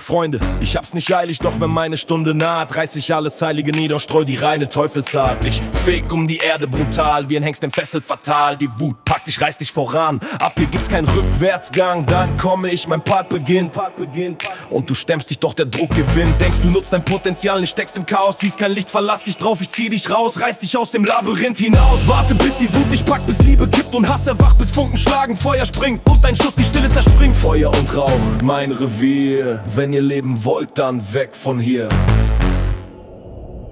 Freunde, ich hab's nicht eilig, doch wenn meine Stunde naht, reiß ich alles Heilige nieder und streu die reine Teufelssaat. Ich feg um die Erde brutal, wie ein Hengst im Fessel fatal. Die Wut packt dich, reiß dich voran, ab hier gibt's keinen Rückwärtsgang. Dann komme ich, mein Part beginnt und du stemmst dich, doch der Druck gewinnt. Denkst du nutzt dein Potenzial, nicht steckst im Chaos, siehst kein Licht, verlass dich drauf, ich zieh dich raus, reiß dich aus dem Labyrinth hinaus. Warte bis die Wut dich packt, bis Liebe kippt und Hass erwacht, bis Funken schlagen, Feuer springt und dein Schuss die Stille zerspringt. Feuer und Rauch, mein Revier, wenn ihr leben wollt, dann weg von hier.